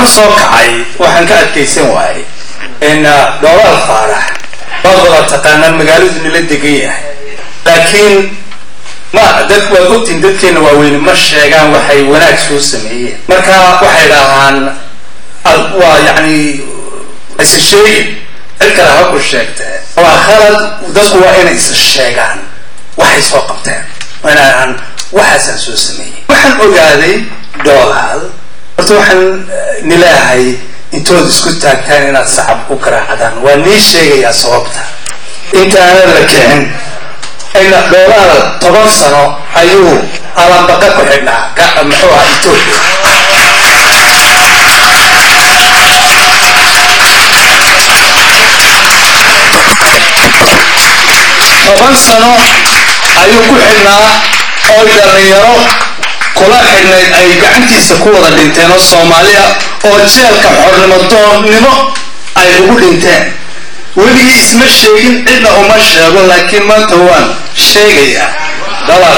soo kacay waxaan ka adkaysan waayay in doolar faarax wada taqaanaan magaaladu nila degan yahay laakiin ma dadku waa ogtiin dadkeena waaweyn ma sheegaan waxay wanaag soo sameeyeen marka waxay dhahaan waa yani is sheegin kala ha ku sheegtay waa khalad dadku waa inay is sheegaan waxay soo qabteen inaan waxaasan soo sameeyay waxaan ogaaday doolar horta waxaan nilaahay intood isku taagtaan inaad sacab ku garaacdaan waa nii sheegayaa sababta intaana la kicin ina doolar 10 sano ayuu alambaqa ku xidhnaa muxuu ahaa Ethiopia sano ayuu ku xidhnaa oo dhalinyaro kula xidhnayd ay gacantiisa ku wada dhinteen oo Soomaaliya oo jeelka xornimo ay ugu dhinteen weligii isma sheegin cidna uma sheego laakiin maanta waan sheegayaa dalaal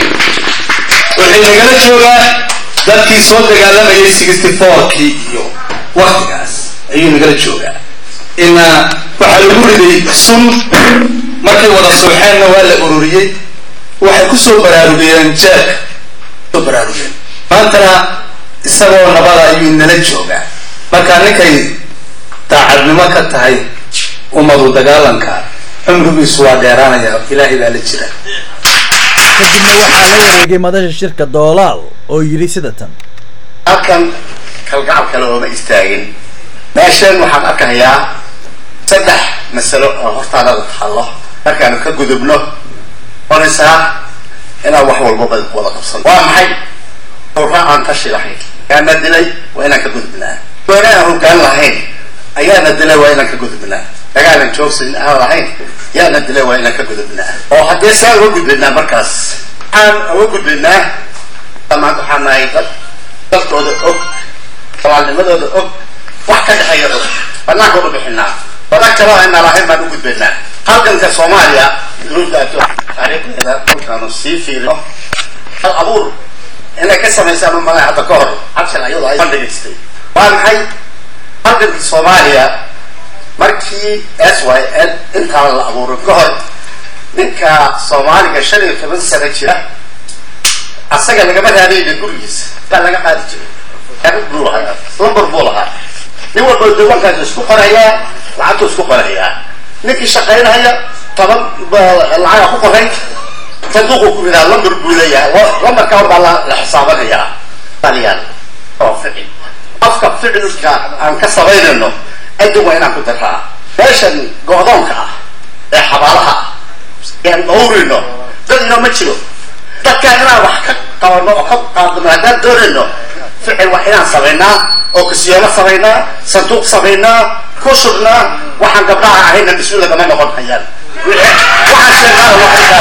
wixii nagala joogaa dadkii soo dagaalamayay 64kii iyo waqtigaas ayuu nagala joogaa ina waxa lagu riday sun markay wada suuxeenna waa la ururiyay waxay ku soo baraarugeen jeelka soo baraarugeen maantana isagoo nabada ayuu nala joogaa marka ninkay daacadnimo ka tahay umadu dagaalanka cumrigiisu waa dheeraanaya ilaahay baa la jira kadibna waxaa la wareegay madasha shirka doolaal oo yiri sida tan halkan kalgacal kale oo ma istaagin meeshan waxaan arkayaa saddex mas'alo oo hortaada la xallo markaan ka gudubno qoraysaa inaan wax walba wada qabsan waa maxay quraan aan ka shiraxay kana dilay waa inaan ka gudubnaa waana hoggaan lahayn ayaana dilay waa inaan ka gudubnaa dagaalan joogsan aan lahayn yaana dilay waa inaan ka gudubnaa oo haddii saa uga gudbinaa markaas aan uga gudbinaa ama waxaan nahay dadkooda og walaalnimadooda og wax ka dhaxeeya banaanka u bixinaa badan kale aan lahayn baan u gudbinaa halkanka Soomaaliya luudaato taariikhda dhulkaanu sii fiirino hal abuur inay ka samaysaan magaca hadda ka hor absal ayuu ay bandhigtay waa maxay halkanka Soomaaliya markii SYL inta la abuuro ka hor ninka Soomaaliga 15 sano jira asaga laga raadiyay gurigiisa baa laga qaadi jiray aad buu lahaa lambar buu lahaa nin walba diiwaankaas isku qoraya lacagtu isku qoraya ninkii shaqeynaya taban lacag ku qoray sanduuq ku ridaa lambar buu leeyahay lambarka baa la xisaabanaya taliyaan oo ficil afka ficilka aan ka sameeyno adu waa inaan ku daraa meeshan go'doonka ah ee xabaalaha aan oorino dadna ma jiro dadka inaan wax ka qabano oo ka qaadno hadaan doonayno ficil waa inaan sameynaa oo kasiyaano sameynaa sanduuq sameynaa kushubna waxaan gabdhaha ahayna bismillah kama noqon hayaan waxaan sheegaa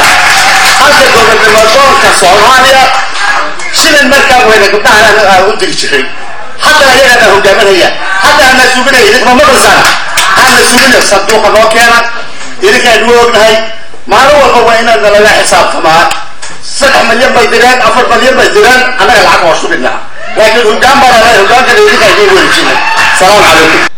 halka gobolka Soomaaliya shilan markaa wayna gabdhaha aan u diri jiray hadda ayaga hogaaminaya hadda aan suuqinay idinka ma maqasana aan suuqinay sanduuqa loo keenay idinka aad ognahay maalin walba waa inaan laga xisaabtamaa 3 milyan bay diraan 4 milyan bay diraan anaga lacag oo shubinaa laakiin hoggaan baa la hoggaanka idinka ay weeyeen salaam alaykum